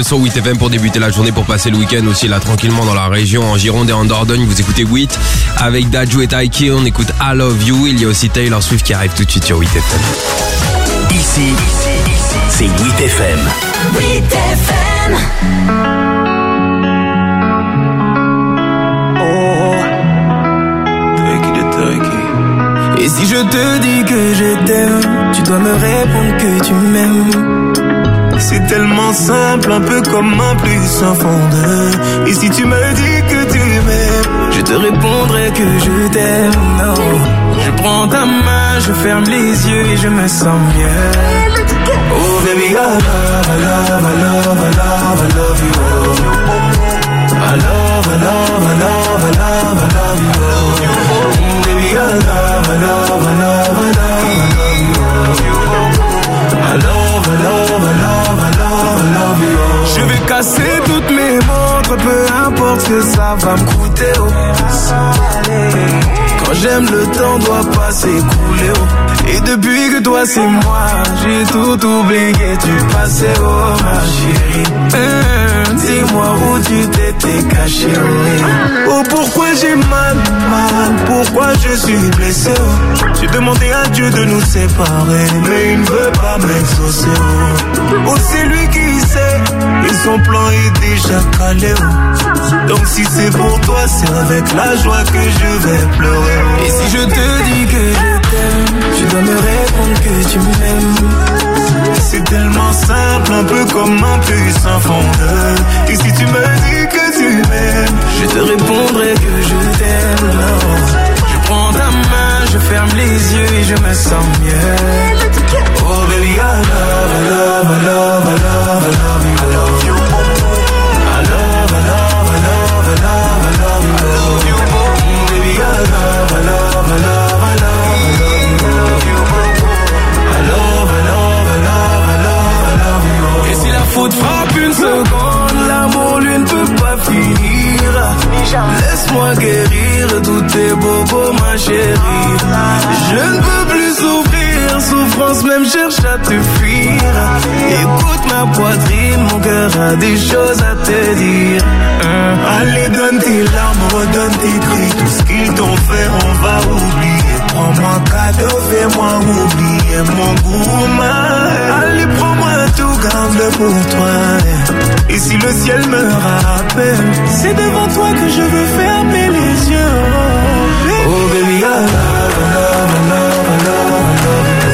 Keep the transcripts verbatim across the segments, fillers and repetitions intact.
sur huit F M pour débuter la journée, pour passer le week-end aussi là tranquillement dans la région, en Gironde et en Dordogne. Vous écoutez huit avec Dadju et Taiki, on écoute I Love You. Il y a aussi Taylor Swift qui arrive tout de suite sur huit F M. Ici, ici, c'est huit F M. huit F M. Et si je te dis que je t'aime, tu dois me répondre que tu m'aimes. C'est tellement simple, un peu comme un plus un fond de. Et si tu me dis que tu m'aimes, je te répondrai que je t'aime. Non, je prends ta main, je ferme les yeux et je me sens mieux. Oh baby, I love, I love, I love, I love, I love you. I love, I love, I love, I love, I love you. Baby, I love, I love, I love, I love, I love you. I love, I love, I love, I love, I love you. Je vais casser toutes mes montres, peu importe ce que ça va me coûter. Oh. Quand j'aime, le temps doit pas s'écouler. Oh. Et depuis que toi c'est moi, j'ai tout oublié du passé. Oh ma chérie, mmh, dis-moi où tu t'étais caché. Oh, oh pourquoi j'ai mal, mal, pourquoi je suis blessé. Oh. J'ai demandé à Dieu de nous séparer, mais il ne veut pas m'exaucer. Oh, oh c'est lui qui sait, et son plan est déjà calé. Oh. Donc si c'est pour toi, c'est avec la joie que je vais pleurer. Oh. Et si je te dis que je t'aime, tu dois me répondre que tu m'aimes. C'est tellement simple, un peu comme un puissant fondeur. Et si tu me dis que tu m'aimes, je te répondrai que je t'aime. Non. Je prends ta main, je ferme les yeux et je me sens mieux. Oh baby, I love, I love, I love, I love, I love you. I love you. I love, I love, I love, I love, I love you. I love you. Baby, I love, I love, I love, I love. Faute frappe une seconde, l'amour lui ne peut pas finir. Laisse-moi guérir tous tes bobos ma chérie. Je ne peux plus souffrir, souffrance même cherche à te fuir. Écoute ma poitrine, mon cœur a des choses à te dire. euh. Allez donne tes larmes, redonne tes cris. Tout ce qu'ils t'ont fait on va oublier. Prends-moi cadeau, fais-moi oublier mon gourmand. Allez prends-moi tout, garde-le pour toi. Et si le ciel me rappelle, c'est devant toi que je veux fermer les yeux. Oh baby, I love, I love, I love, I love, I love you.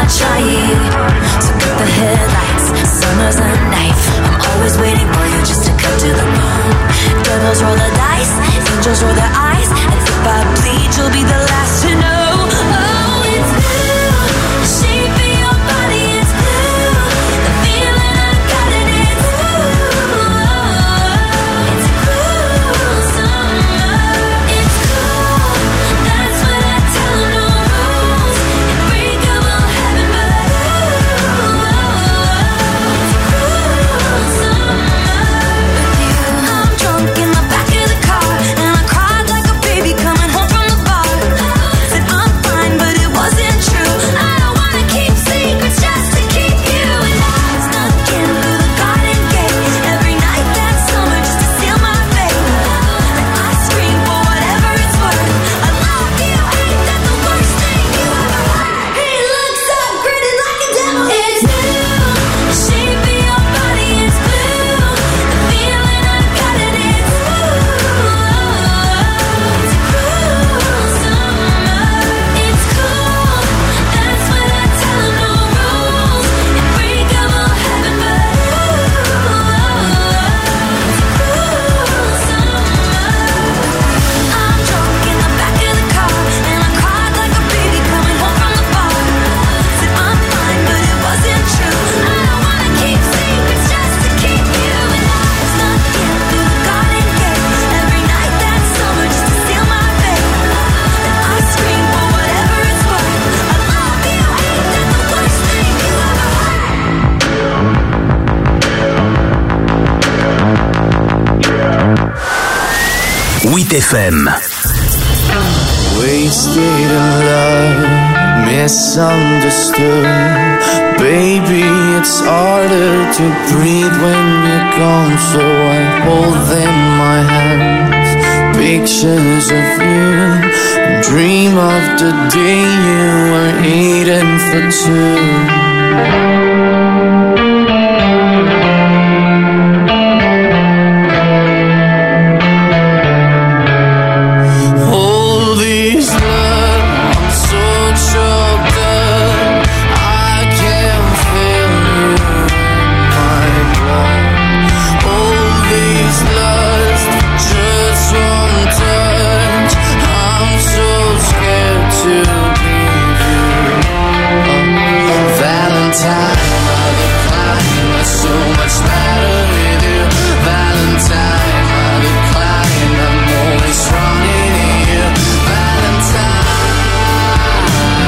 not trying. So cut the headlights, summer's a knife. I'm always waiting for you just to cut to the bone. Devils roll the dice, angels roll their eyes, and if I bleed, you'll be the last to know. Oh, it's blue, the shape of your body is blue. The feeling I got it is blue. It's cool summer, it's cool. That's what I tell them, no rules. Unbreakable heaven, but it's cool summer with you. I'm drunk in the back of the car, and I cried like a baby coming home from the bar. Said I'm fine, but it wasn't true. I don't wanna keep secrets just to keep you. And I snuck in through the garden gate every night that summer just to seal my fate. And I scream for whatever it's worth. I love you, ain't that the worst thing you ever heard? He looks so pretty like a devil. It's blue, the shape of your body is blue. The feeling I got it is blue. It's cool summer, it's cool. That's what I tell them, no rules. Unbreakable heaven, but it's cool summer. I'm drunk in the back of the car, and I cried like a baby coming home from the bar. Said I'm fine, but it wasn't true. I don't wanna keep secrets just to keep you. And I snuck in through the garden gate every night that summer just to seal my fate. And I scream for whatever it's worth. I love you, ain't that the worst thing you ever heard? huit F M. Wasted in love, misunderstood. Baby, it's harder to breathe when you're gone, so I hold in my hands pictures of you and dream of the day you were eating for two. All this love, I'm so choked up, I can't feel you in my blood. All this lust, just one touch, I'm so scared to leave you. Oh, Valentine, mother climb, was so much better with you. Valentine, mother climb, I'm always running to you. Valentine,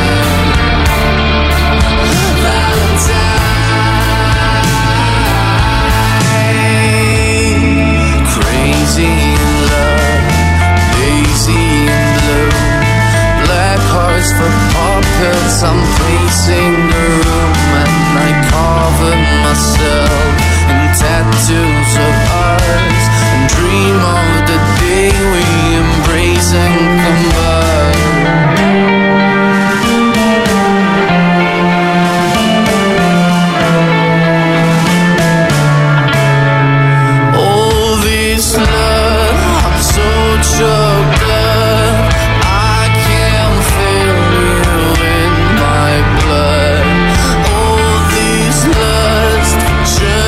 Valentine. Crazy in love, lazy in blue. Black hearts for puppets, I'm pacing the room, and I cover myself in tattoos of ours and dream of the day we embrace and combine. All this love, I'm so choked up, I can't feel you in my blood. All this lust, just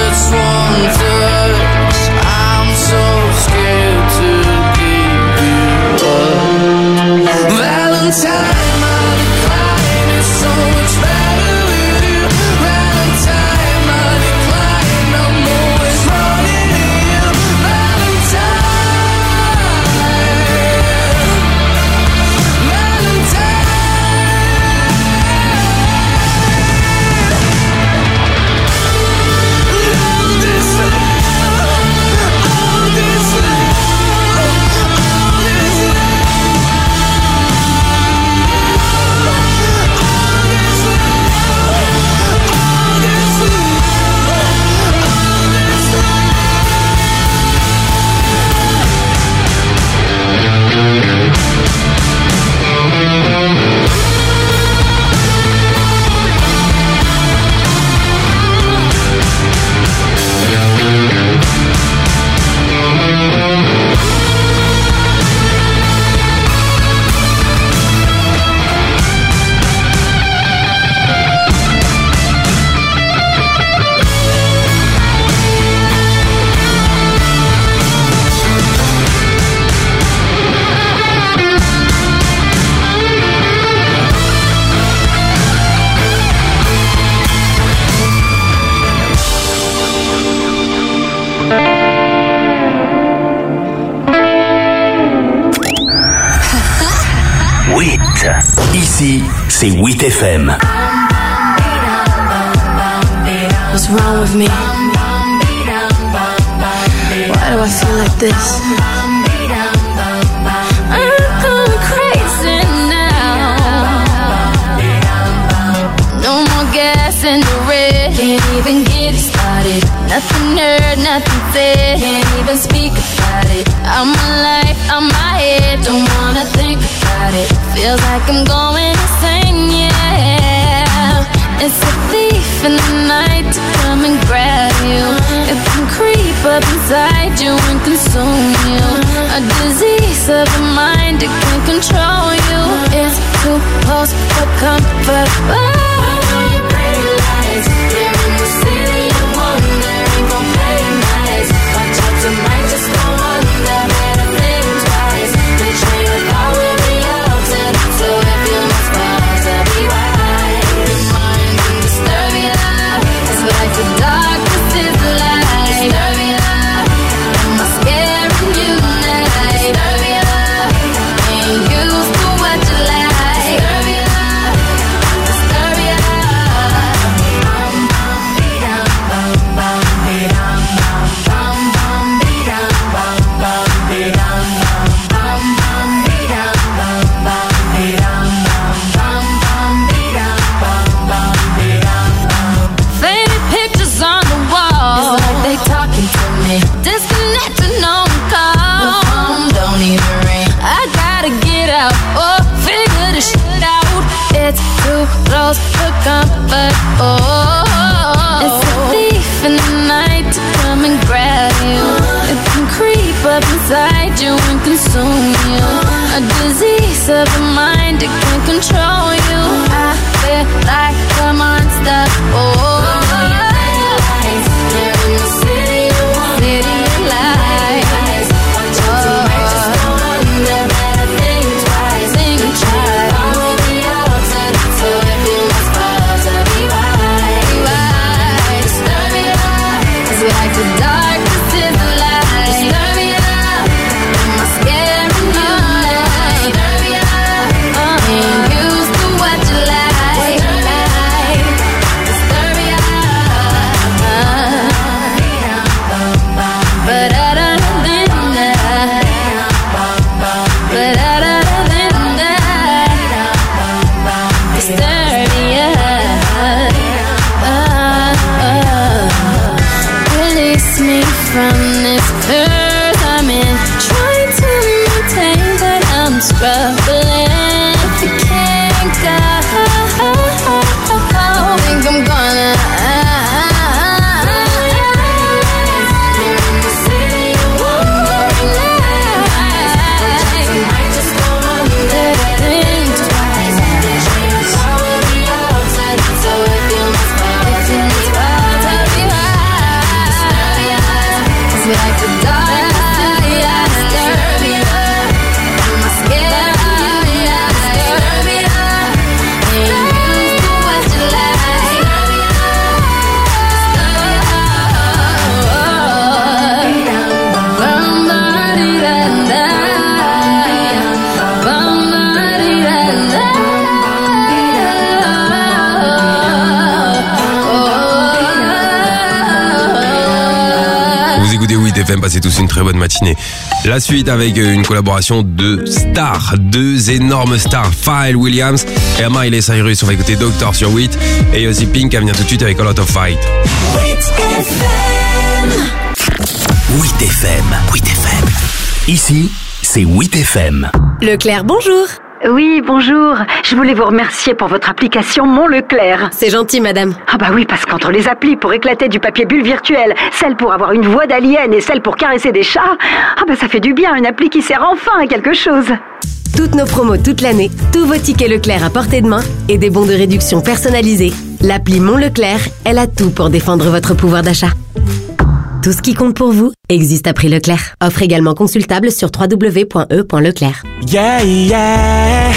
Ici, c'est huit F M. What's wrong with me? Why do I feel like this? I'm going crazy now. No more gas in the red. Can't even get it started. Nothing heard, nothing said. Can't even speak about it. I'm alive, I'm my head. Don't wanna think about it. Feels like I'm going insane, yeah. It's a thief in the night to come and grab you. It can creep up inside you and consume you. A disease of the mind, it can control you. It's too close for comfort. Oh, pretty lights, here in the city of wonder. Ain't gon' play nice. Watch out tonight, just go under. Better think twice. The train of thought will be altered. So if you must pause, I'll be right. Remind and disturb your love. It's like the darkness is the light. Disturb your love. Am I scaring you tonight? Disturb your love. Ain't used to what you like. Disturb your love. Disturb your love. Bum bum be-dum, bum bum be-dum, bum bum be-dum, bum bum be-dum, bum bum be-dum, bum bum be-dum, bum bum be-dum, bum bum be-dum. Faded pictures on the wall. It's like they talking to me. Disconnected, no call. The phone don't even ring. I gotta get out. Oh, figure this shit out. It's too close for comfort. Oh, it's a thief in the night to come and grab you. It can creep up inside you and consume you. A disease of the mind, it can control you. I feel like a monster. Oh, here in the city of wonder. City of lights. Watch out tonight, just go under. Better think twice. Think twice. I will be altered. So if you must pause, I'll be right. Be right. Disturb your love. It's like the darkness is the light. Disturb your love. Am I scaring you tonight? Disturb your love. Ain't used to what you like. Disturb your love. But other than that, but other than that, disturb your love. Release me from this curse I'm in. Trying to maintain, but I'm struggling. If you can't go, think I'm gonna. Here in the city of wonder. Tonight, just go under. Think twice. The train of thought will be altered. So if you must pause, I'll be right. Disturb your love. It's like the darkness is the light. Disturb your love. Am I scared of you? Disturb your love. Ain't used to what you like. Disturb your love. Bum-ba-dee-da-da. Bum-ba-dee-da-da. Vous écoutez huit F M, passez tous une très bonne matinée. La suite avec une collaboration de stars, deux énormes stars, Pharrell Williams et Miley Cyrus. On va écouter Doctor sur huit et aussi Pink qui vient tout de suite avec A Lot of Fight. huit F M. huit F M. Ici, c'est huit F M. Leclerc, bonjour. Oui, bonjour. Je voulais vous remercier pour votre application Mon Leclerc. C'est gentil, madame. Ah bah oui, parce qu'entre les applis pour éclater du papier bulle virtuel, celle pour avoir une voix d'alien et celle pour caresser des chats, ah bah ça fait du bien, une appli qui sert enfin à quelque chose. Toutes nos promos toute l'année, tous vos tickets Leclerc à portée de main et des bons de réduction personnalisés. L'appli Mon Leclerc, elle a tout pour défendre votre pouvoir d'achat. Tout ce qui compte pour vous existe à prix Leclerc. Offre également consultable sur w w w point e point leclerc. Yeah, yeah.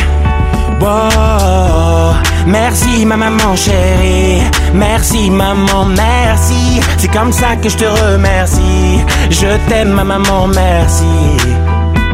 Wow. Merci ma maman chérie. Merci maman, merci. C'est comme ça que je te remercie. Je t'aime ma maman, merci.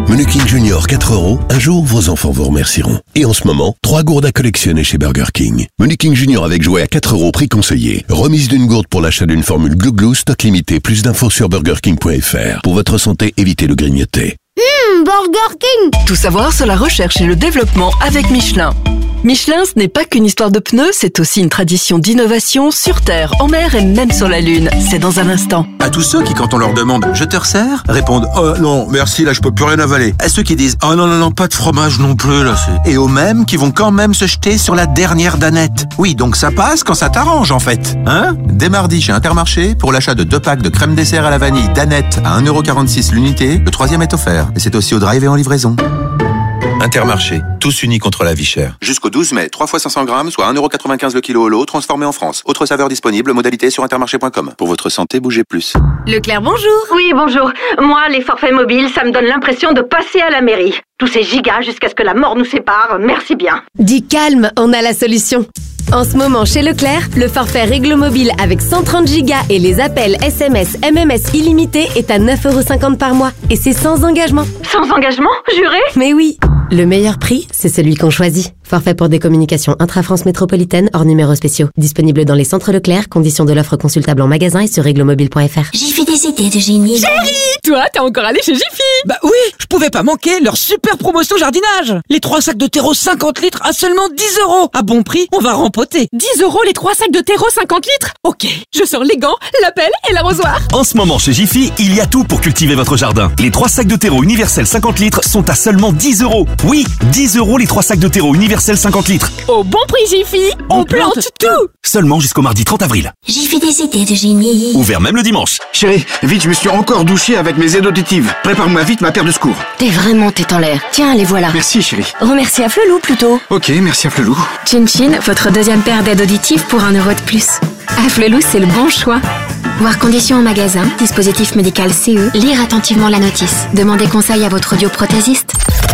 Menu King Junior quatre euros, un jour vos enfants vous remercieront. Et en ce moment, trois gourdes à collectionner chez Burger King. Menu King Junior avec jouet à quatre euros, prix conseillé. Remise d'une gourde pour l'achat d'une formule Glou Glou, stock limité. Plus d'infos sur burger king point f r. Pour votre santé, évitez le grignoter. Hum, Burger King! Tout savoir sur la recherche et le développement avec Michelin. Michelin, ce n'est pas qu'une histoire de pneus, c'est aussi une tradition d'innovation sur Terre, en mer et même sur la Lune. C'est dans un instant. À tous ceux qui, quand on leur demande « Je te resserre ?» répondent « Oh non, merci, là je peux plus rien avaler ». À ceux qui disent « Oh non, non, non, pas de fromage non plus, là c'est... » Et aux mêmes qui vont quand même se jeter sur la dernière danette. Oui, donc ça passe quand ça t'arrange en fait. Hein ? Dès mardi chez Intermarché, pour l'achat de deux packs de crème dessert à la vanille danette à un euro quarante-six l'unité, le troisième est offert. Et c'est aussi au drive et en livraison. Intermarché, tous unis contre la vie chère. Jusqu'au douze mai, trois fois cinq cents grammes, soit un euro quatre-vingt-quinze le kilo au lot, transformé en France. Autre saveur disponible, modalité sur intermarché point com. Pour votre santé, bougez plus. Leclerc, bonjour. Oui, bonjour. Moi, les forfaits mobiles, ça me donne l'impression de passer à la mairie. Tous ces gigas jusqu'à ce que la mort nous sépare, merci bien. Dis calme, on a la solution. En ce moment, chez Leclerc, le forfait Réglo Mobile avec cent trente gigas et les appels S M S, M M S illimités est à neuf euros cinquante par mois. Et c'est sans engagement. Sans engagement, juré ? Mais oui. Le meilleur prix, c'est celui qu'on choisit. Forfait pour des communications intra-France métropolitaine hors numéros spéciaux. Disponible dans les centres Leclerc. Conditions de l'offre consultable en magasin et sur réglomobile point f r. J'ai fait des idées de génie. Chérie, toi, t'es encore allé chez Jiffy? Bah oui, je pouvais pas manquer leur super promotion jardinage. Les trois sacs de terreau cinquante litres à seulement dix euros. À bon prix, on va rempoter. dix euros les trois sacs de terreau cinquante litres? Ok, je sors les gants, la pelle et l'arrosoir. En ce moment, chez Jiffy, il y a tout pour cultiver votre jardin. Les trois sacs de terreau universel cinquante litres sont à seulement dix euros. Oui, dix euros les trois sacs de terreau universel cinquante litres. Au bon prix Jiffy, on, on plante, plante tout. tout Seulement jusqu'au mardi trente avril. J'ai fait des idées de génie. Ouvert même le dimanche. Chérie, vite, je me suis encore douché avec mes aides auditives. Prépare-moi vite ma paire de secours. T'es vraiment tête en l'air. Tiens, les voilà. Merci chérie. Remercie à Flelou plutôt. Ok, merci à Flelou. Chin Chin, votre deuxième paire d'aides auditives pour un euro de plus. À Flelou, c'est le bon choix. Voir conditions en magasin, dispositif médical C E, lire attentivement la notice. Demandez conseil à votre audioprothésiste.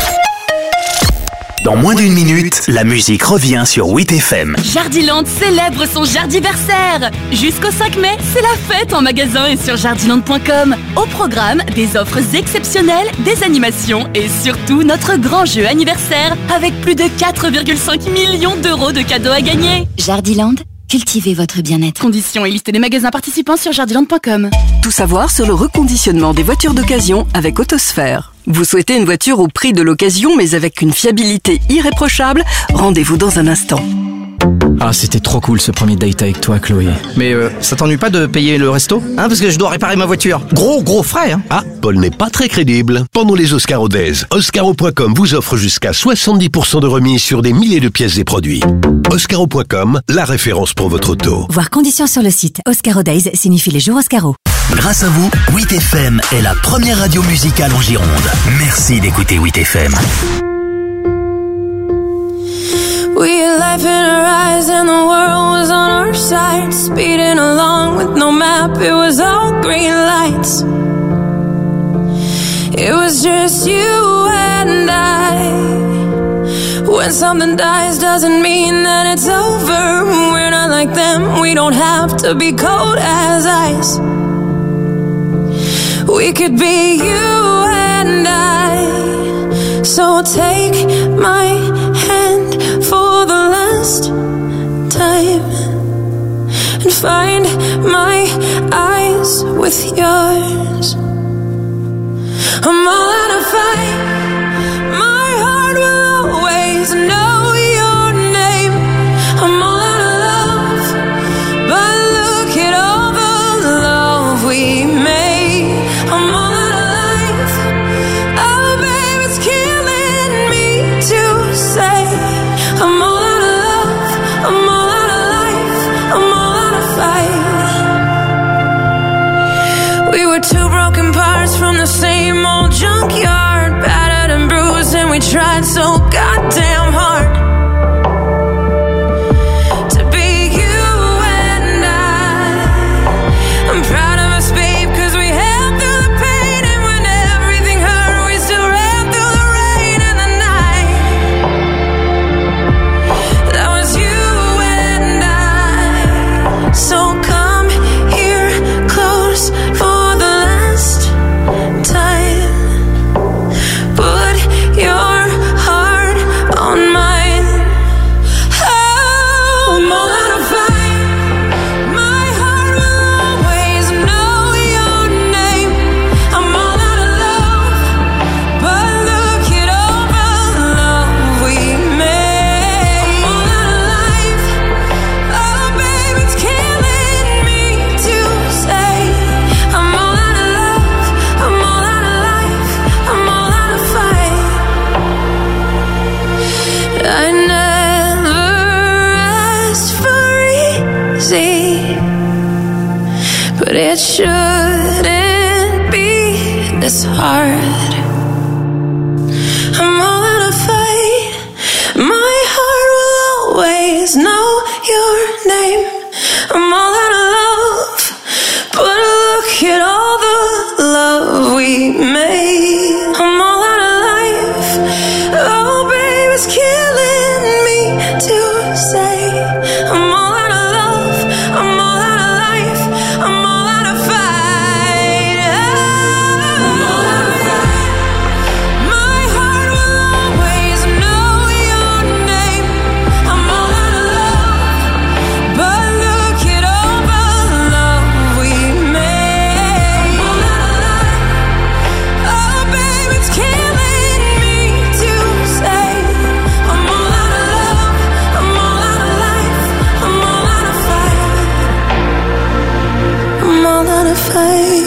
Dans moins d'une minute, la musique revient sur huit F M. Jardiland célèbre son jardiversaire. Jusqu'au cinq mai, c'est la fête en magasin et sur jardiland point com. Au programme, des offres exceptionnelles, des animations et surtout notre grand jeu anniversaire avec plus de quatre virgule cinq millions d'euros de cadeaux à gagner. Jardiland, cultivez votre bien-être. Conditions et liste des magasins participants sur jardiland point com. Tout savoir sur le reconditionnement des voitures d'occasion avec Autosphère. Vous souhaitez une voiture au prix de l'occasion mais avec une fiabilité irréprochable? Rendez-vous dans un instant. Ah, c'était trop cool ce premier date avec toi, Chloé. Mais euh, ça t'ennuie pas de payer le resto? Hein, parce que je dois réparer ma voiture. Gros, gros frais, hein. Ah, Paul n'est pas très crédible. Pendant les Oscaro Days, Oscaro point com vous offre jusqu'à soixante-dix pour cent de remise sur des milliers de pièces et produits. Oscaro point com, la référence pour votre auto. Voir conditions sur le site. Oscaro Days signifie les jours Oscaro. Grâce à vous, huit F M est la première radio musicale en Gironde. Merci d'écouter huit F M. We had life in our eyes and the world was on our side. Speeding along with no map, it was all green lights. It was just you and I. When something dies doesn't mean that it's over. We're not like them, we don't have to be cold as ice. We could be you and I. So take my hand for the last time and find my eyes with yours. I'm all out of fight. My heart will always know your name. I'm all out of love, but look at all the love we made. I'm all out of life. Oh, babe, it's killing me to say. I'm all out of love. I'm all out of life. I'm all out of fight. We were two broken parts from the same old junkyard, battered and bruised, and we tried so goddamn hard to be you and I. I'm proud of us, babe, cause we held through the pain, and when everything hurt, we still ran through the rain and the night. That was you and I. So come here close for the last time. Put easy, but it shouldn't be this hard. I'm all out of fight. My heart will always know your name. I'm all out of love, but look at all the love we made. I'm all out of life. Oh, babe, it's killing me to say. I'm all out of love. I'm all out of life. I'm all out of fight. I'm all out of fight. My heart will always know your name. I'm all out of love, but look at all the love we made. I'm all out of life. Oh, babe, it's killing me to say. I'm all out of love. I'm all out of life. I'm all out of fight. I'm all out of fight.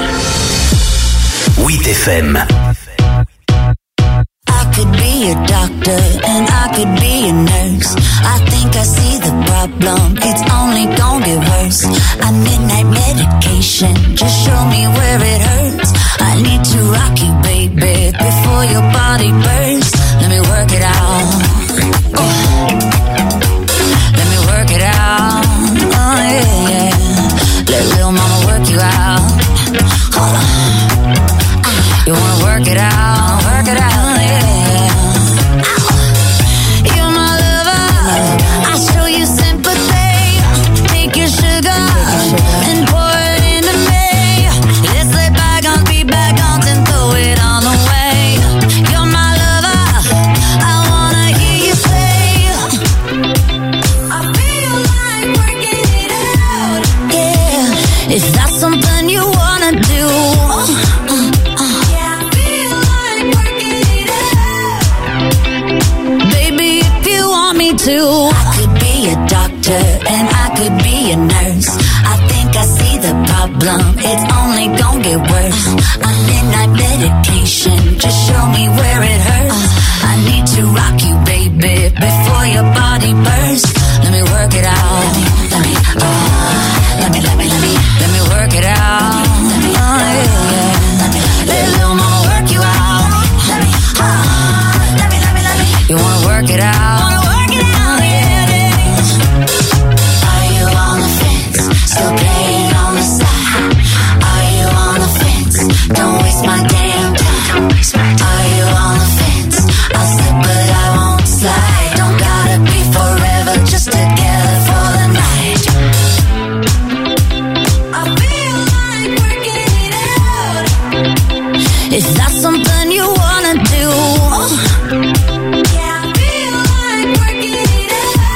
huit F M. I could be a doctor and I could be a nurse. I think I see the problem, it's only gonna get worse. I midnight medication, just show me where it hurts. I need to rock you, baby, before your body bursts. Let me work it out. Oh. Let me work it out. Oh yeah, yeah. Let little mama work you out. Hold on. You wanna work it out, work it out, yeah. You're my lover, I show you sympathy. Take your sugar and pour it into me. Let's lay bygones be bygones and throw it all away. You're my lover, I wanna hear you say, I feel like working it out. Yeah, is that something you wanna do? To. I could be a doctor and I could be a nurse. I think I see the problem, it's only gonna get worse. I'm midnight medication, just show me where it hurts. I need to rock you, baby, before your body bursts. Let me work it out. Let me, let me, oh, let me, let me, let me, let me work it out. Oh yeah, yeah. Let little mama work you out. Let me, oh, let me, let me, let me. You wanna work it out? Still playing on the side. Are you on the fence? Don't waste my damn time. Are you on the fence? I'll slip but I won't slide. Don't gotta be forever, just together for the night. I feel like working it out. Is that something you wanna do? Yeah, I feel like working it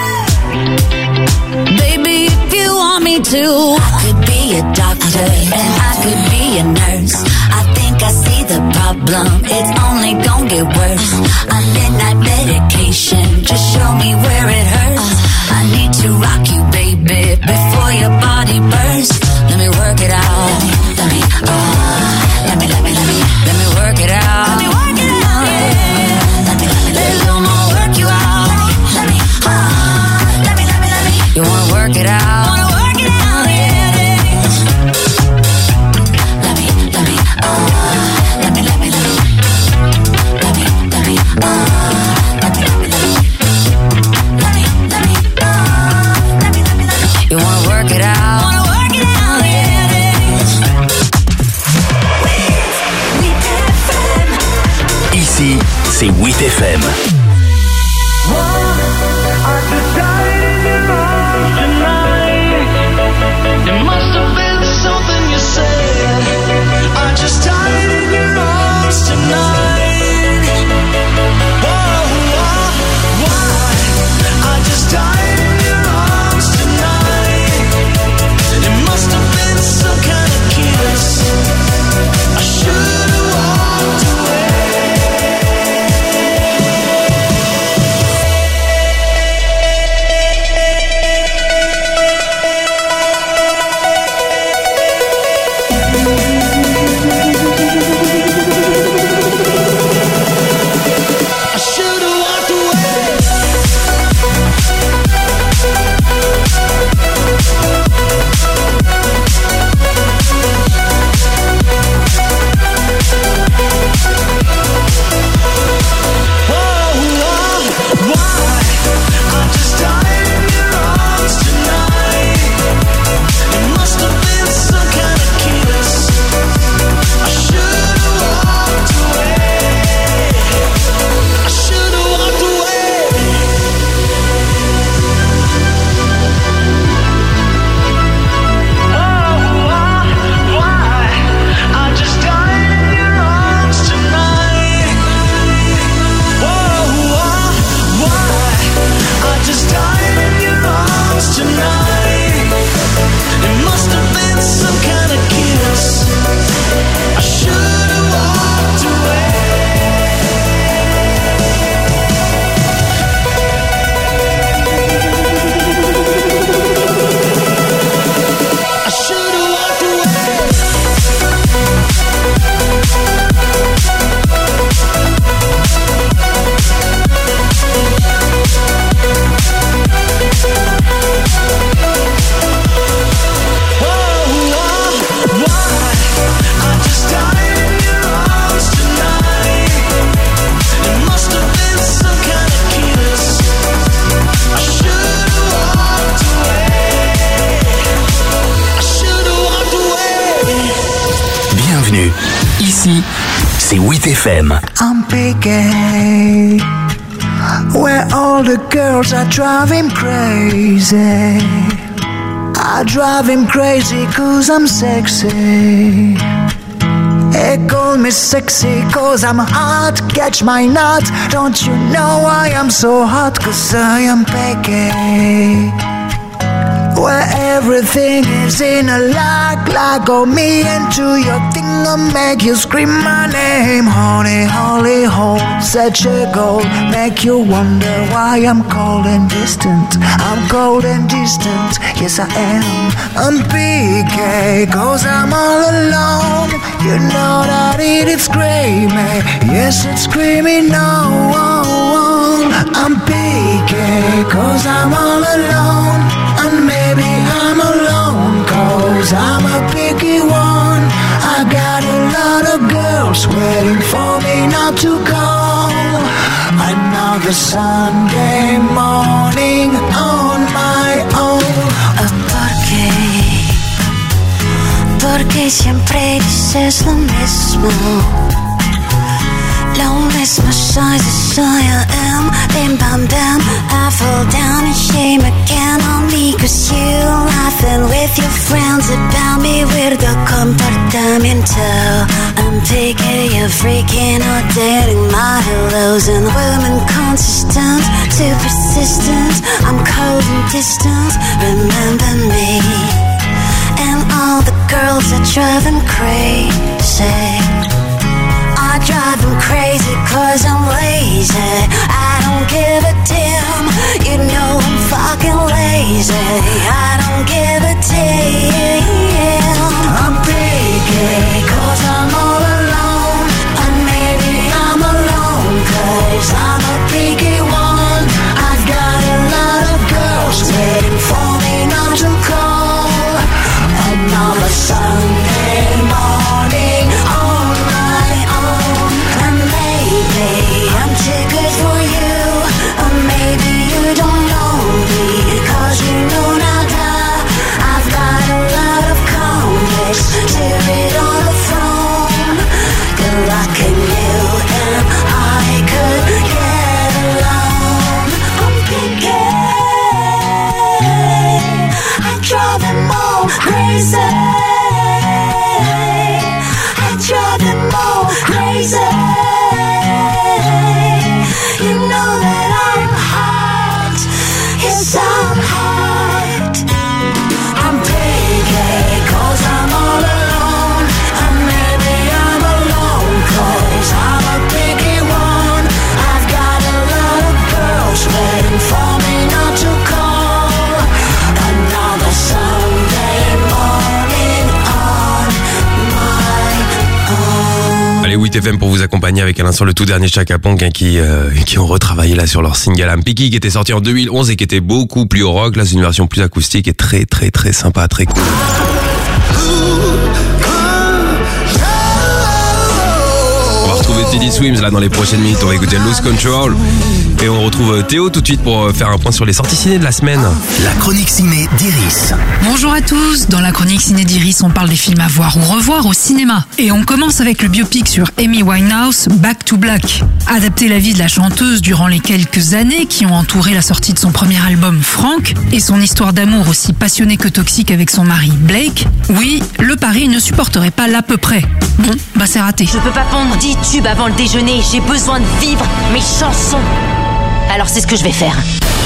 out. Baby, if you want me to. I could be a doctor and I could be a nurse. I think I see the problem, it's only gonna get worse. I'm midnight medication, just show me where it hurts. I need to rock you, baby, before your body bursts. Let me work it out. Let me, let me, oh, let me, let me, let me, let me work it out. Let me work it out, yeah. Let me, let me, let little more work you out. Let me, oh, let me, let me, let me. You wanna work it out? Wanna work it out, yeah. Let me, let me, oh, let me, let me, let me, let me, let me, oh, let me, let me, let me, let me, let me, oh, let me, let me, let me. You wanna work it out? Wanna work it out, yeah. Ici, c'est huit F M. It must have been something you said. I just died in your arms tonight. Whoa, whoa, why? I just died in your arms tonight. It must have been some kind of kiss. I should have walked away. Ici, c'est huit F M. I'm picky, where all the girls are driving crazy. I drive him crazy cause I'm sexy. They call me sexy cause I'm hot. Catch my nut. Don't you know why I'm so hot? Cause I am picky, where everything is in a lock. Lock on me into your thing and make you scream my name. Honey, holy hole, such a goal. Make you wonder why I'm cold and distant. I'm cold and distant, yes I am. I'm P K, cause I'm all alone. You know that it is screaming, yes it's screaming no. I'm P K, cause I'm all alone. And maybe I'm alone, cause I'm a picky one. I got a lot of girls waiting for me not to call. Another Sunday morning on my own. ¿Por qué? Porque siempre dices lo mismo. Lo mismo size as I am. Bim bam bam, I fall down and shame again on me. Cause you laughing with your friends about me. Weirdo comportamiento. I'm picky, you're freaking out, dating my hellos. And women consistent, too persistent. I'm cold and distant, remember me. And all the girls are driving crazy. I drive them crazy cause I'm lazy. I don't give a damn. You know I'm fucking lazy. I don't give a damn. I'm picky cause I'm all alone. And maybe I'm alone cause I'm a picky one. I got a lot of girls waiting for me not to call. Another Sunday morning on my own. And maybe I'm too good for you. Or maybe you don't know me, cause you know nada. I've got a lot of complex to read on the phone. Good luck in you and I could get along. I'm picky, I drive them all crazy. I drive them all crazy. You know that I'm hot. Yes, I'm hot. I'm picky cause I'm all alone. And maybe I'm alone cause I'm a picky one. I've got a lot of girls waiting for me not to call. Another Sunday morning on my own. Allez, huit F M pour vous accompagner avec à l'instant le tout dernier Chaka Ponk hein, qui, euh, qui ont retravaillé là sur leur single I'm Picky qui était sorti en deux mille onze et qui était beaucoup plus rock. Là, c'est une version plus acoustique et très très très sympa, très cool. On va retrouver Teddy Swims là dans les prochaines minutes. On va écouter Lose Control. Et on retrouve Théo tout de suite pour faire un point sur les sorties ciné de la semaine. La chronique ciné d'Iris. Bonjour à tous, dans la chronique ciné d'Iris, on parle des films à voir ou revoir au cinéma. Et on commence avec le biopic sur Amy Winehouse, Back to Black. Adapter la vie de la chanteuse durant les quelques années qui ont entouré la sortie de son premier album Frank et son histoire d'amour aussi passionnée que toxique avec son mari Blake, oui, le pari ne supporterait pas l'à peu près. Bon, bah c'est raté. Je peux pas pondre dix tubes avant le déjeuner, j'ai besoin de vivre mes chansons. Alors c'est ce que je vais faire.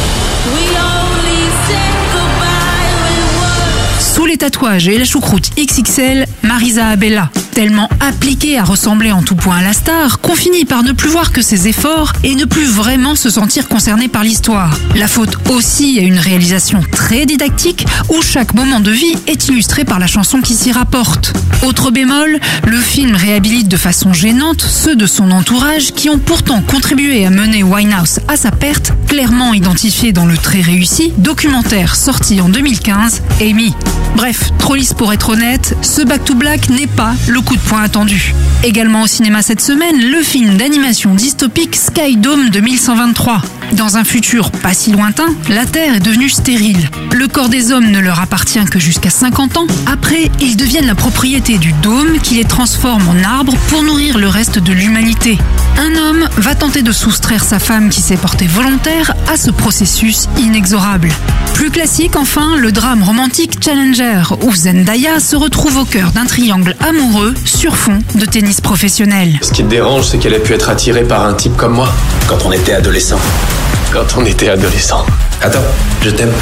Sous les tatouages et la choucroute X X L, Marisa Abela, tellement appliquée à ressembler en tout point à la star, qu'on finit par ne plus voir que ses efforts et ne plus vraiment se sentir concerné par l'histoire. La faute aussi à une réalisation très didactique où chaque moment de vie est illustré par la chanson qui s'y rapporte. Autre bémol, le film réhabilite de façon gênante ceux de son entourage qui ont pourtant contribué à mener Winehouse à sa perte, clairement identifié dans le très réussi documentaire sorti en deux mille quinze, Amy. Bref, trop lisse pour être honnête, ce Back to Black n'est pas le coup de poing attendu. Également au cinéma cette semaine, le film d'animation dystopique Sky Dome deux mille cent vingt-trois. Dans un futur pas si lointain, la Terre est devenue stérile. Le corps des hommes ne leur appartient que jusqu'à cinquante ans. Après, ils deviennent la propriété du dôme qui les transforme en arbres pour nourrir le reste de l'humanité. Un homme va tenter de soustraire sa femme qui s'est portée volontaire à ce processus inexorable. Plus classique enfin, le drame romantique Challenger, où Zendaya se retrouve au cœur d'un triangle amoureux sur fond de tennis professionnel. Ce qui te dérange, c'est qu'elle ait pu être attirée par un type comme moi. Quand on était adolescent. Quand on était adolescent. Attends, je t'aime.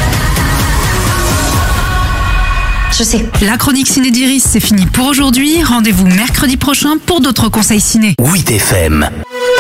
Je sais. La chronique ciné d'Iris, c'est fini pour aujourd'hui. Rendez-vous mercredi prochain pour d'autres conseils ciné. huit F M.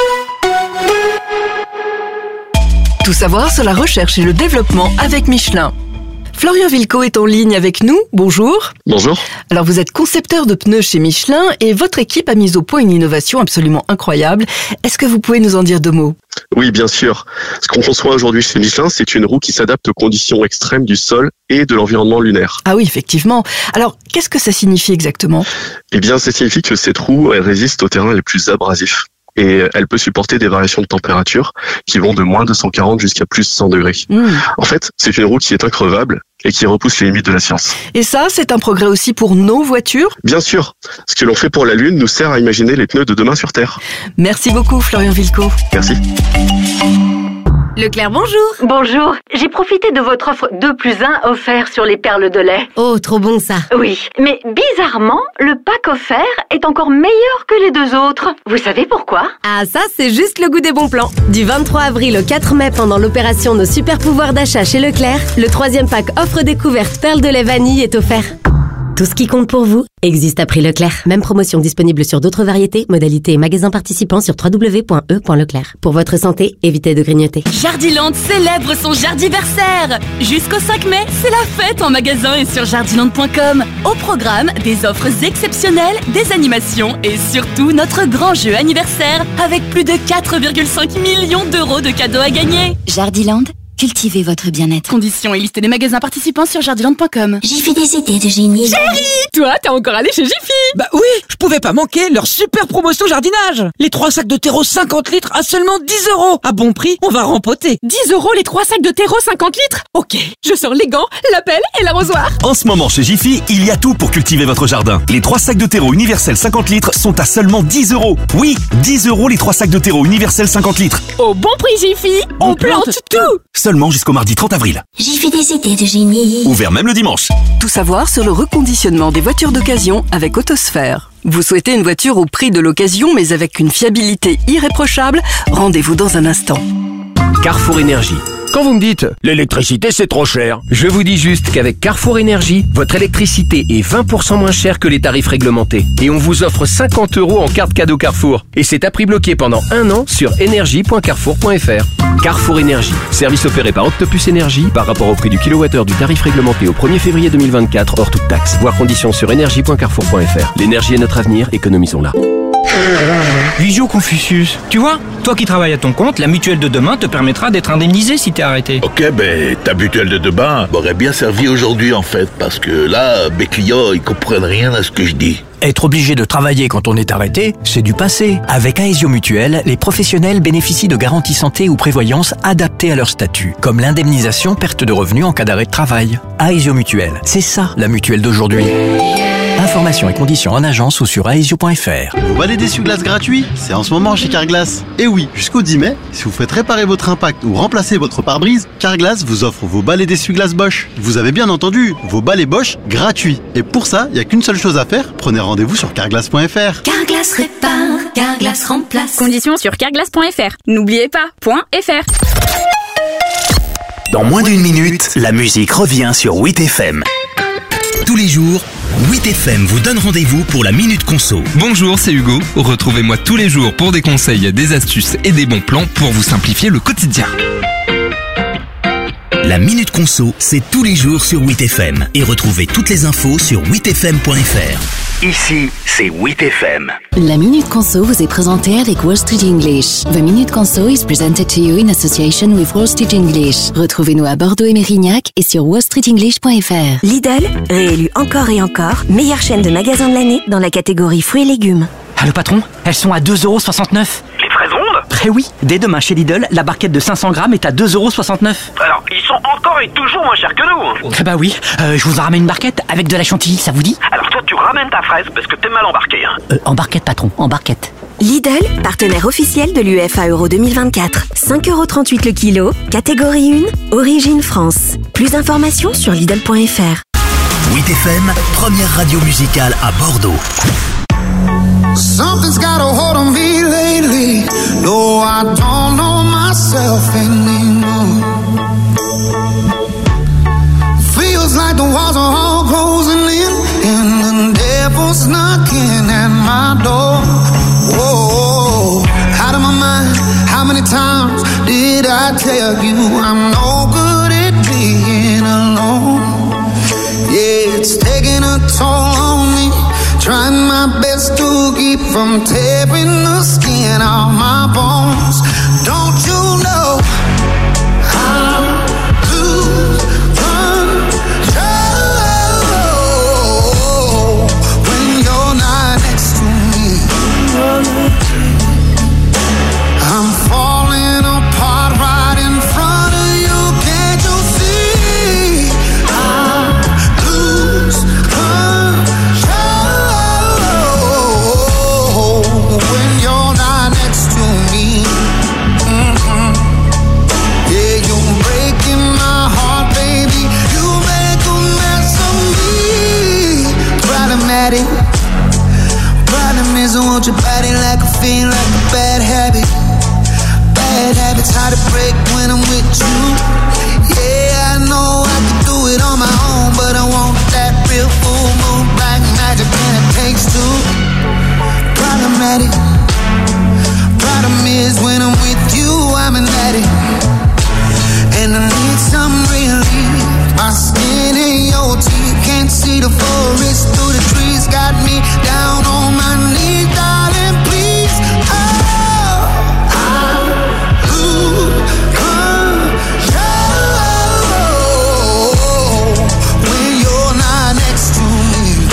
Tout savoir sur la recherche et le développement avec Michelin. Florian Vilco est en ligne avec nous. Bonjour. Bonjour. Alors vous êtes concepteur de pneus chez Michelin et votre équipe a mis au point une innovation absolument incroyable. Est-ce que vous pouvez nous en dire deux mots ? Oui, bien sûr. Ce qu'on conçoit aujourd'hui chez Michelin, c'est une roue qui s'adapte aux conditions extrêmes du sol et de l'environnement lunaire. Ah oui, effectivement. Alors, qu'est-ce que ça signifie exactement ? Eh bien, ça signifie que cette roue, elle résiste aux terrains les plus abrasifs. Et elle peut supporter des variations de température qui vont de moins deux cent quarante jusqu'à plus cent degrés. Mmh. En fait, c'est une roue qui est increvable et qui repousse les limites de la science. Et ça, c'est un progrès aussi pour nos voitures ? Bien sûr. Ce que l'on fait pour la Lune nous sert à imaginer les pneus de demain sur Terre. Merci beaucoup, Florian Vilco. Merci. Leclerc, bonjour. Bonjour. J'ai profité de votre offre deux plus un offert sur les perles de lait. Oh, trop bon ça. Oui, mais bizarrement, le pack offert est encore meilleur que les deux autres. Vous savez pourquoi ? Ah, ça, c'est juste le goût des bons plans. Du vingt-trois avril au quatre mai, pendant l'opération Nos super pouvoirs d'achat chez Leclerc, le troisième pack offre découverte perles de lait vanille est offert. Tout ce qui compte pour vous existe à prix Leclerc. Même promotion disponible sur d'autres variétés, modalités et magasins participants sur w w w point e point leclerc. Pour votre santé, évitez de grignoter. Jardiland célèbre son jardiversaire. Jusqu'au cinq mai, c'est la fête en magasin et sur jardiland point com. Au programme, des offres exceptionnelles, des animations et surtout notre grand jeu anniversaire avec plus de quatre virgule cinq millions d'euros de cadeaux à gagner. Jardiland, cultivez votre bien-être. Conditions et liste des magasins participants sur jardiland point com. J'ai fait des idées de génie. Chérie, toi, t'es encore allé chez Jiffy? Bah oui, je pouvais pas manquer leur super promotion jardinage. Les trois sacs de terreau cinquante litres à seulement dix euros. À bon prix, on va rempoter. dix euros les trois sacs de terreau cinquante litres? Ok, je sors les gants, la pelle et l'arrosoir. En ce moment, chez Jiffy, il y a tout pour cultiver votre jardin. Les trois sacs de terreau universel cinquante litres sont à seulement dix euros. Oui, dix euros les trois sacs de terreau universel cinquante litres. Au bon prix Jiffy, on, on plante, plante tout. Seulement jusqu'au mardi trente avril. J'ai fait des idées de génie. Ouvert même le dimanche. Tout savoir sur le reconditionnement des voitures d'occasion avec Autosphère. Vous souhaitez une voiture au prix de l'occasion mais avec une fiabilité irréprochable? Rendez-vous dans un instant. Carrefour Énergie. Quand vous me dites « l'électricité c'est trop cher », je vous dis juste qu'avec Carrefour Énergie, votre électricité est vingt pour cent moins chère que les tarifs réglementés. Et on vous offre cinquante euros en carte cadeau Carrefour. Et c'est à prix bloqué pendant un an sur énergie point carrefour point f r. Carrefour Énergie. Service opéré par Octopus Énergie par rapport au prix du kilowattheure du tarif réglementé au premier février deux mille vingt-quatre hors toute taxe. Voir conditions sur énergie point carrefour point f r. L'énergie est notre avenir, économisons-la. Visio Confucius, tu vois, toi qui travailles à ton compte, la mutuelle de demain te permettra d'être indemnisé si t'es arrêté. Ok, ben ta mutuelle de demain m'aurait bien servi aujourd'hui en fait, parce que là, mes clients, ils comprennent rien à ce que je dis. Être obligé de travailler quand on est arrêté, c'est du passé. Avec Aesio Mutuelle, les professionnels bénéficient de garanties santé ou prévoyance adaptées à leur statut, comme l'indemnisation perte de revenus en cas d'arrêt de travail. Aesio Mutuelle, c'est ça la mutuelle d'aujourd'hui. Informations et conditions en agence ou sur aesio point f r. Vos balais d'essuie-glace gratuits, c'est en ce moment chez Carglass. Et oui, jusqu'au dix mai, si vous faites réparer votre impact ou remplacer votre pare-brise, Carglass vous offre vos balais d'essuie-glace Bosch. Vous avez bien entendu, vos balais Bosch gratuits. Et pour ça, il n'y a qu'une seule chose à faire, prenez rendez-vous sur carglass point f r. Carglass répare, Carglass remplace. Conditions sur carglass point f r. N'oubliez pas, .fr. Dans moins d'une minute, la musique revient sur huit F M. Tous les jours, huit F M vous donne rendez-vous pour la Minute Conso. Bonjour, c'est Hugo. Retrouvez-moi tous les jours pour des conseils, des astuces et des bons plans pour vous simplifier le quotidien. La Minute Conso, c'est tous les jours sur huit F M. Et retrouvez toutes les infos sur huit f m point f r. Ici, c'est huit F M. La Minute Conso vous est présentée avec Wall Street English. The Minute Conso is presented to you in association with Wall Street English. Retrouvez-nous à Bordeaux et Mérignac et sur wall street english point f r. Lidl, réélu encore et encore, meilleure chaîne de magasins de l'année dans la catégorie fruits et légumes. Allô patron, elles sont à deux euros soixante-neuf. Les fraises rondes? Eh oui, dès demain chez Lidl, la barquette de cinq cents grammes est à deux euros soixante-neuf. Alors, ils sont encore et toujours moins chers que nous. Eh bah oui, euh, je vous en ramène une barquette avec de la chantilly, ça vous dit? Alors toi, tu ramènes ta fraise parce que t'es mal embarqué. Hein. Euh, en barquette patron, en barquette. Lidl, partenaire officiel de l'U F A Euro deux mille vingt-quatre. cinq euros trente-huit le kilo, catégorie un, origine France. Plus d'informations sur Lidl point f r. huit F M, première radio musicale à Bordeaux. Something's got a hold on me lately. No, I don't know myself anymore. Feels like the walls are all closing in, and the devil's knocking at my door. Whoa, out of my mind. How many times did I tell you I'm no good at being alone? Yeah, it's taking a toll on me. Trying my best to keep from tearing the skin off my bones. Don't you know I lose control when you're not next to me? I'm falling apart right in front of you. Can't you see? I lose control when you're not next to me. Mm-hmm. Yeah, you're breaking my heart, baby. You make a mess of me. Problematic. Problem is I want your body like a fiend, like a bad habit. Bad habits hard to break when I'm with you. Yeah, I know I can do it on my own, but I want that real full moon black magic, and it takes two. Problematic. Problem is when I'm with you, I'm an addict, and I need some relief. My skin in your teeth, can't see the forest through the trees. Got me down on my knees, darling, please. Oh, I lose control when you're not next to me.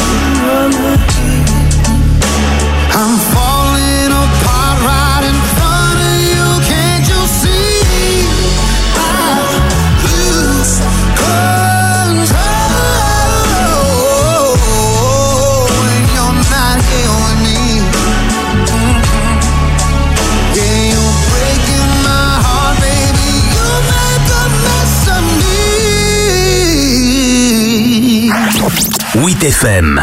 I'm falling apart right in front of you. Can't you see? I lose control when you're not here with me. Mm-hmm. Yeah, you're breaking my heart, baby. You make a mess of me. huit F M.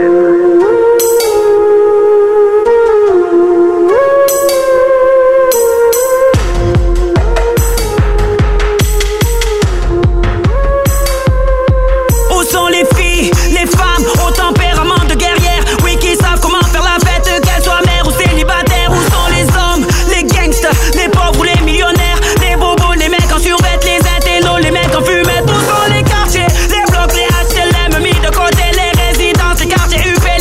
Où sont les filles, les femmes au tempérament de guerrière? Oui, qui savent comment faire la fête, qu'elles soient mères ou célibataires. Où sont les hommes, les gangsters, les pauvres ou les millionnaires? Les bobos, les mecs en survêt, les intellos, les mecs en fumette. Où sont les quartiers, les blocs, les H L M mis de côté, les résidences, les quartiers U P?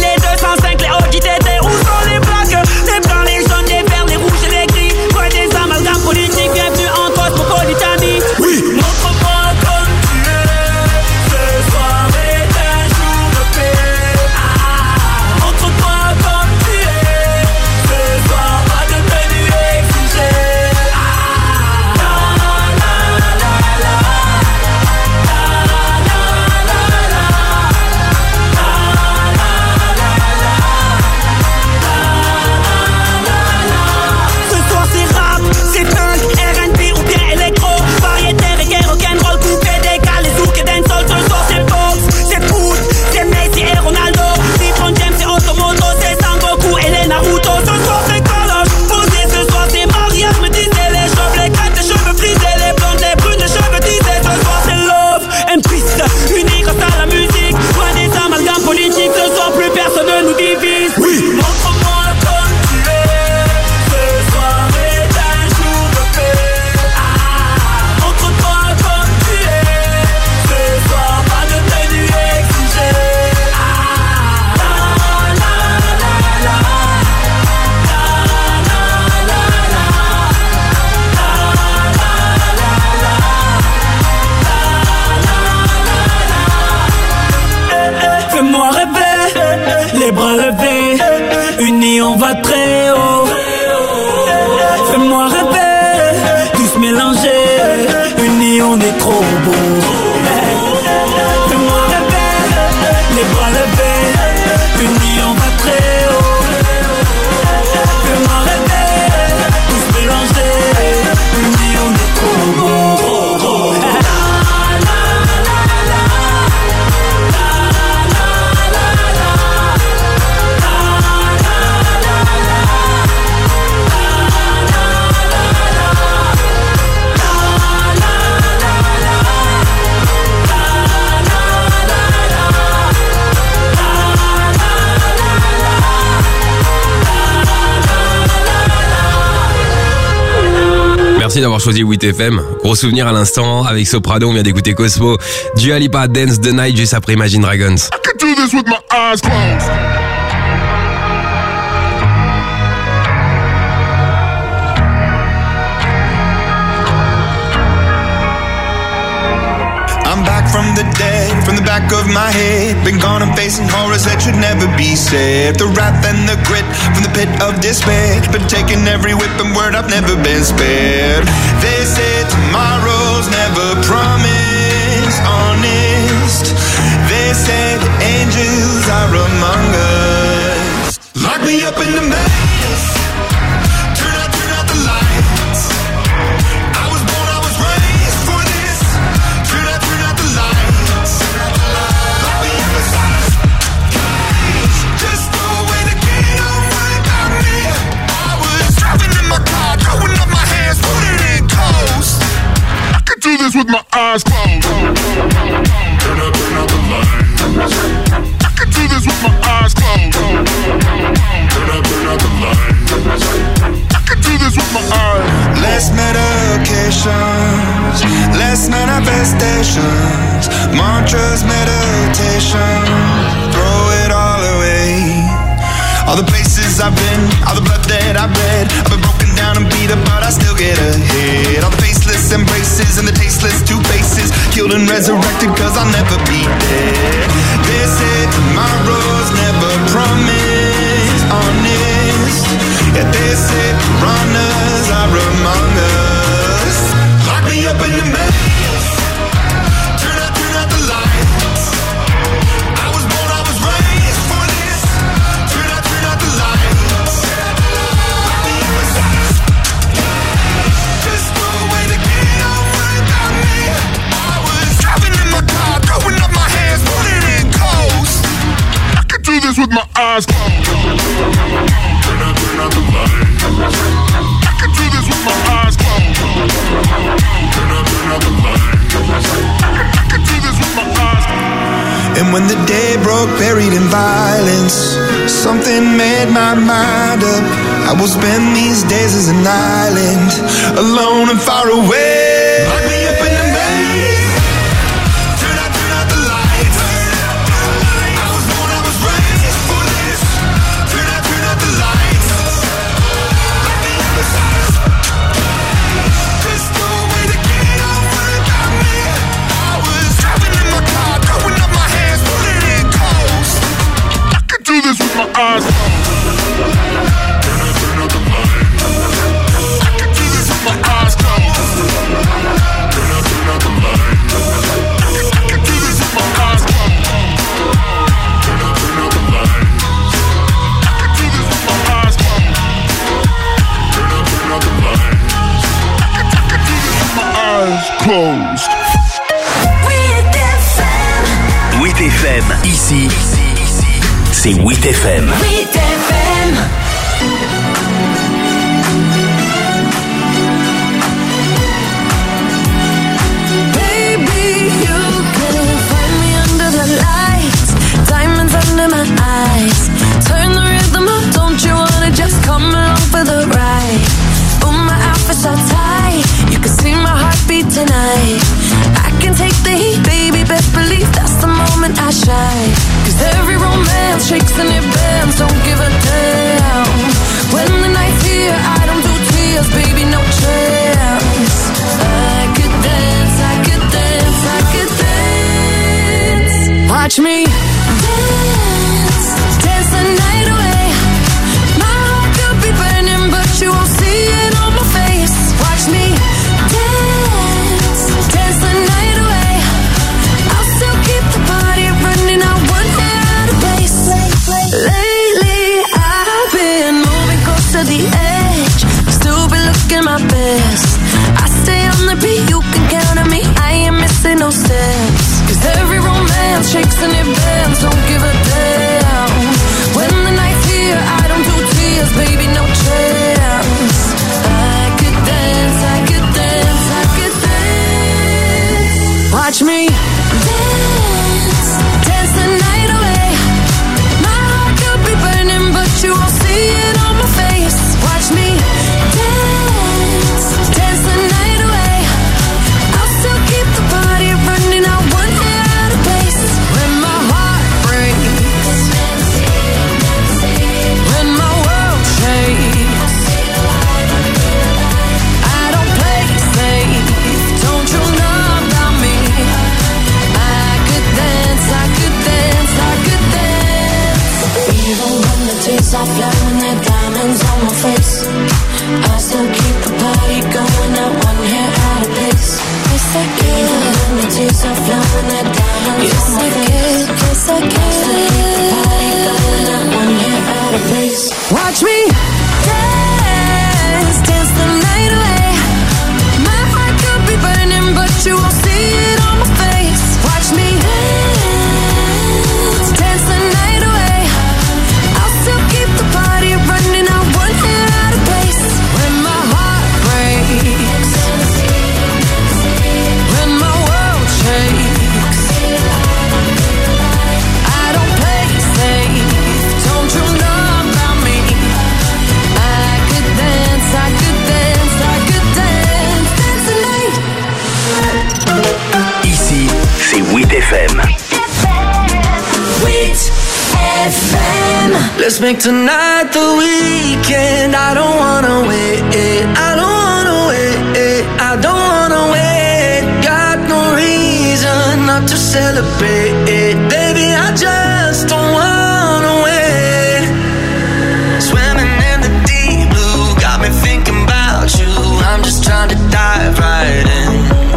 Merci d'avoir choisi huit F M. Gros souvenir à l'instant. Avec Soprano, on vient d'écouter Cosmo. Dua Lipa, Dance the Night, juste après Imagine Dragons. I could do this with my eyes closed. I'm back from the dead, from the back of my head. Been gone and facing horrors that should never be said. The wrath and the grit from the pit of despair. Been taking every whip and word, I've never been spared. They say tomorrow's never promised, honest. They say the angels are among us. Lock me up in the maze. Turn out, turn out the lights. I was born, I was raised for this. Turn out, turn out the lights. Lock me up inside a cage. Just throw away the key, don't worry about me. I was driving in my car, throwing up my hands, putting it coast. I could do this with my eyes closed. Turn out, turn out the lights. I could do this with my eyes closed. Turn out, turn out the lights. I could do this with my eyes. Less medications, less manifestations, mantras, meditation, throw it all away. All the places I've been, all the blood that I've bled, I've been broken down and beat up, but I still get ahead. All the faceless embraces and the tasteless two faces, killed and resurrected cause I'll never be dead. They say tomorrow's never promised, honest. Yeah, they say piranhas are among us. Lock me up in the maze. Turn out, turn out the lights. I was born, I was raised for this. Turn out, turn out the lights. Lock me up inside. Just throw away the key, don't worry about me. I was driving in my car, throwing up my hands, putting it coast. I could do this with my eyes closed. Turn out, turn out the lights. I could do this with my eyes closed. Turn out, turn out the lights. I could do this with my eyes closed. And when the day broke, buried in violence, something made my mind up. I will spend these days as an island, alone and far away. Lock me up in the maze. Turn out, turn out the lights. I was born, I was raised for this. Turn out, turn out the lights. Lock me up inside. Just throw away the key, don't worry about me. I was driving in my car, throwing up my hands, putting it coast. I could do this with my eyes closed. Turn out, turn out the lights. I could do this with my eyes closed. Turn out, turn out the lights. I could do this with my eyes closed. Turn out, turn out the lights. I could do this with my eyes closed. Turn out, turn out the lights. I could, I could do this with my eyes closed. huit F M, ici, c'est huit F M. huit F M. Baby, you can find me under the lights, diamonds under my eyes. Turn the rhythm up, don't you wanna just come along for the ride? Oh, my outfit's so tight, you can see my heartbeat tonight. I can take the heat, baby, best believe that's the moment I shine. Cause every romance shakes and it bends, don't give a damn. When the night's here, I don't do tears, baby, no chance. I could dance, I could dance, I could dance. Watch me dance, dance the night away. My heart could be burning, but you won't see it on my face. Watch me dance, dance the night away. I'll still keep the party running, I won't get out of place. Lately I've been moving close to the edge, still be looking my best. I stay on the beat, you can count on me, I ain't missing no steps. Cause every romance shakes and it bends, don't give a damn. When the night dance, I can't. Watch me dance, dance the night away. My heart could be burning, but you won't see it on my face. Watch me dance, dance the night away. I'll still keep the party running, I won't get out of place. When my heart breaks, when my world shakes, I don't play safe, don't you know about me? I could dance, I could dance, I could dance, dance the night. Ici, c'est huit F M. huit F M. Let's make tonight the weekend. I don't wanna wait. I don't wanna wait. I don't wanna wait. Got no reason not to celebrate. Baby, I just don't wanna wait. Swimming in the deep blue got me thinking about you. I'm just trying to dive right in.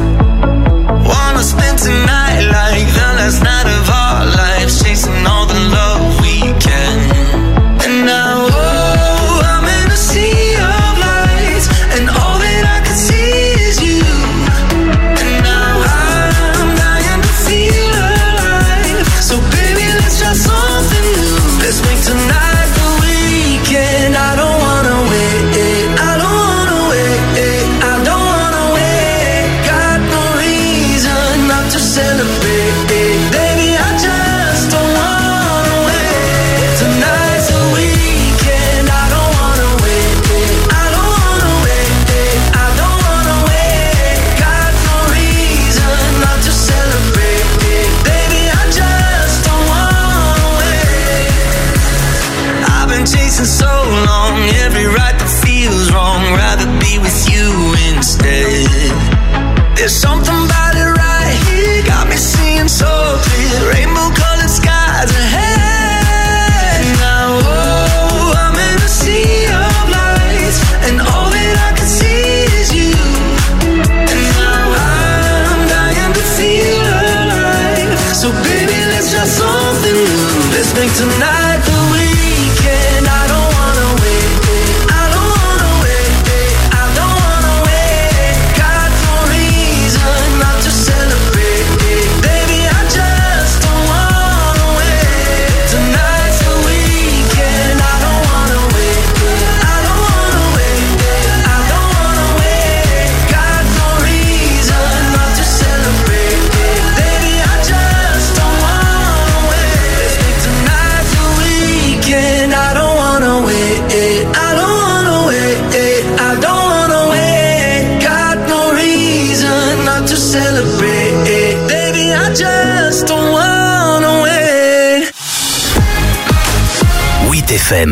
Wanna spend tonight like the last night of our lives, chasing all the love we can. And now, oh, I'm in a sea of lights, and all that I can see is you. And now I'm dying to feel alive. So baby, let's try something new. Let's make tonight the weekend. I don't wanna wait. I don't wanna wait. I don't wanna wait. Got no reason not to celebrate. Baby, I just don't wanna wait. Tonight's the weekend. I don't wanna wait. I don't wanna wait. I don't wanna wait. Got no reason not to celebrate. Baby, I just don't wanna wait. I've been chasing so long, every right that feels wrong. Rather be with you instead. There's something about it right here, got me seeing so clear. Rainbow colored skies ahead. Now, oh, I'm in a sea of lights, and all that I can see is you. And now I'm dying to feel alive. So baby, let's try something new. Let's make tonight the weekend. I don't wanna wait. I don't wanna wait. I don't wanna wait. Got no reason not to celebrate. Baby, I just don't wanna wait. Tonight's the weekend. I don't wanna wait. I don't wanna wait. I don't wanna wait. Got no reason not to celebrate. Baby, I just don't wanna wait. Let's make tonight the weekend. I don't wanna wait. I don't wanna wait. I don't wanna wait. Got no reason not to celebrate. Baby, I just don't wanna wait. huit F M.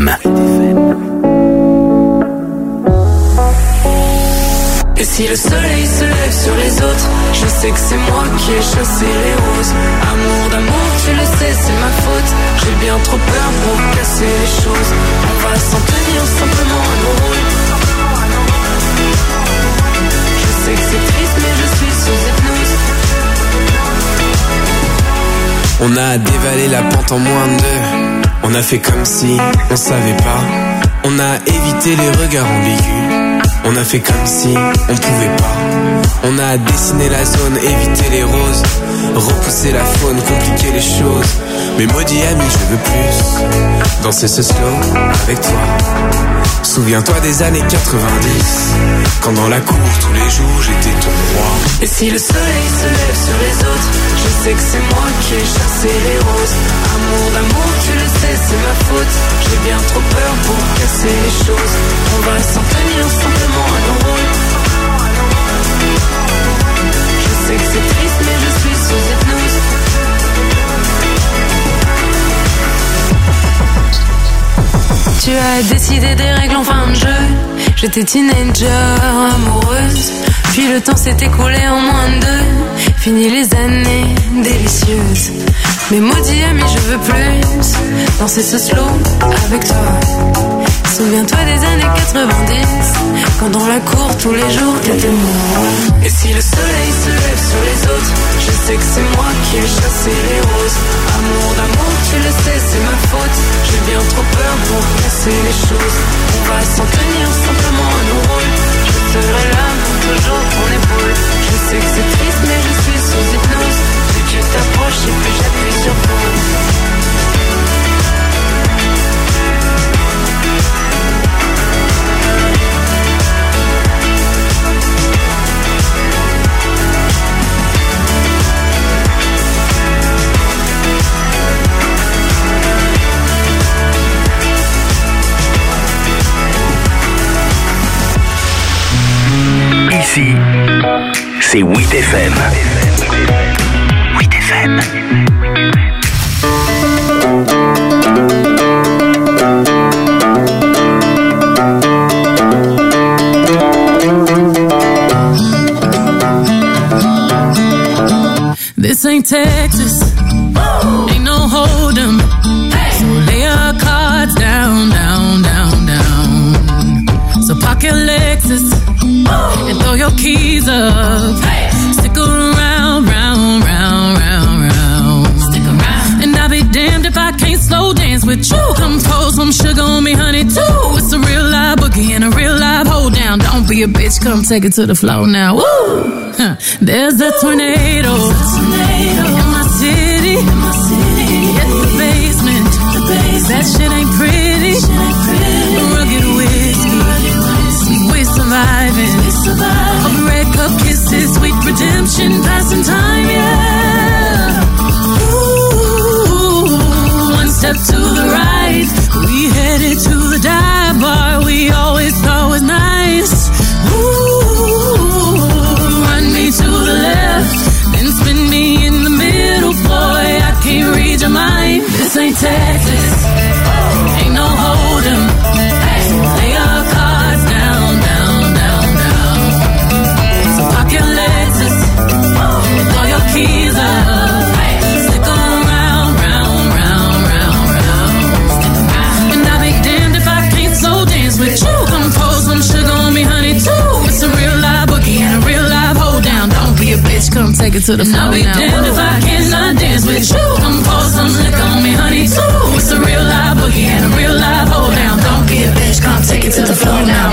Et si le soleil se lève sur les autres, je sais que c'est moi qui ai chassé les roses. Amour d'amour, tu le sais, c'est ma faute. J'ai bien trop peur pour casser les choses. On va s'en tenir simplement à nos rôles. Je sais que c'est triste, mais je suis sous hypnose. On a dévalé la pente en moins de deux. On a fait comme si on savait pas. On a évité les regards ambigus. On a fait comme si on pouvait pas. On a dessiné la zone, évité les roses, repousser la faune, compliquer les choses. Mais maudit ami, je veux plus danser ce slow avec toi. Souviens-toi des années quatre-vingt-dix, quand dans la cour tous les jours j'étais ton roi. Et si le soleil se lève sur les autres, je sais que c'est moi qui ai chassé les roses. Amour d'amour, tu le sais, c'est ma faute. J'ai bien trop peur pour casser les choses. On va s'en tenir simplement à nos rôles. Je sais que c'est triste, mais je suis sous hypnose. Tu as décidé des règles en fin de jeu. J'étais teenager, amoureuse. Puis le temps s'est écoulé en moins de deux. Fini les années délicieuses. Mais maudit ami, je veux plus danser ce slow avec toi. Souviens-toi des années quatre-vingt-dix, quand dans la cour tous les jours t'étais moi. Et si le soleil se lève sur les autres, je sais que c'est moi qui ai chassé les roses. Amour d'amour, penser les choses. On va s'en tenir simplement à nos rôles. Je serai là pour toujours ton épaule. Je sais que c'est triste mais je suis sous hypnose. Plus tu t'approches et plus j'appuie sur pause. Ici, c'est huit F M. huit F M. This ain't Texas, ain't no hold'em. So lay your cards down, down, down, down. So pocket Lexus and throw your keys up. Stick around, round, round, round, round. Stick around. And I'll be damned if I can't slow dance with you. Come pour some sugar on me, honey, too. It's a real live boogie and a real live hold down. Don't be a bitch, come take it to the floor now. Woo! Huh. There's a tornado, in my city. It's the basement. That shit ain't pretty. Rugged whiskey, we surviving. Of red cup kisses, sweet redemption, passing time, yeah. Ooh, one step to the right, we headed to the dive bar we always thought was nice. Ooh, run me to the left, then spin me in the middle, boy, I can't read your mind. This ain't Texas, ain't no hold'em. Lay your cards down, down, down, down. So park your Lexus, throw your keys up. Stick around, round, round, round, round. And I'll be damned if I can't slow dance with you. Come pour some sugar on me, honey, too. It's a real live boogie and a real live hold down. Don't be a bitch, come take it to the floor now. I'll be damned if I cannot dance with you. Come pour some liquor on me, honey, too. It's a real live boogie and a real live hold down. Don't be a bitch, come take it to the floor now.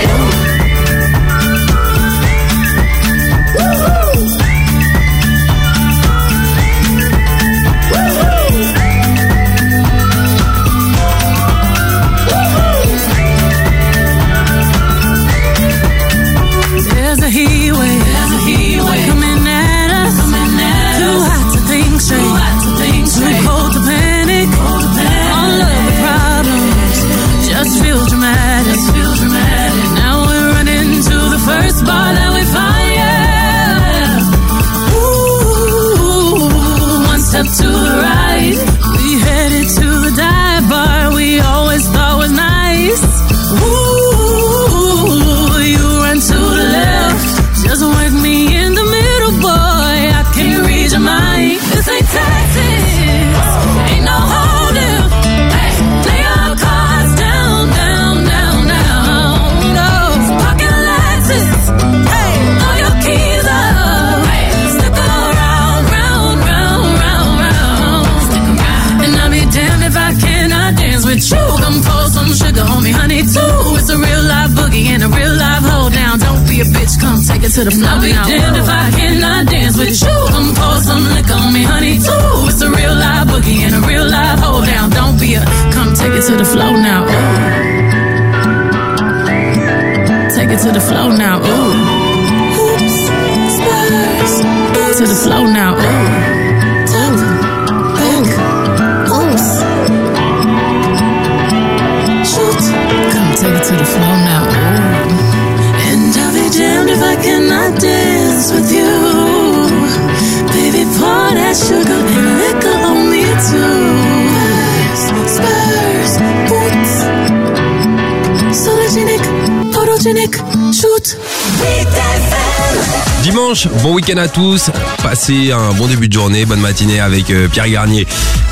There's a heat wave, there's a heat wave coming at us, coming at too us. Hot to think straight, too hot to think straight, too cold to panic, cold to panic. All of the problems just feel dramatic, just feel dramatic. Now we're running to the first bar that we find, yeah. Ooh, one step to the right, we headed to the dive bar we always thought was nice. Ooh, you run to the left, just work me in the middle, boy, I can't read your mind. This ain't Texas, ain't no hold'em. Lay your cards down, down, down, down. No, pocket Lexus, hey, throw your keys up. Stick around, round, round, round, round. Stick around. And I'll be damned if I cannot dance with you. Come pour some sugar on me, honey, too. It's a real live boogie and a real live hold down. Don't be a bitch, come take it to the floor. I'll be damned if I cannot dance with you. Come pour some liquor on me, honey, too. It's a real live boogie and a real live hold down. Don't be a, come take it to the floor now. Ooh. Take it to the floor now. Ooh. Oops, Spurs. To the floor now. Ooh. Top, back, oops. Shoot, come take it to the floor now. Ooh. And I'll be damned if I cannot dance with you. Baby, pour that sugar and liquor on me too. Spurs, boots, sologenic, photogenic, shoot. Dimanche, bon week-end à tous. Passez un bon début de journée, bonne matinée avec euh, Pierre Garnier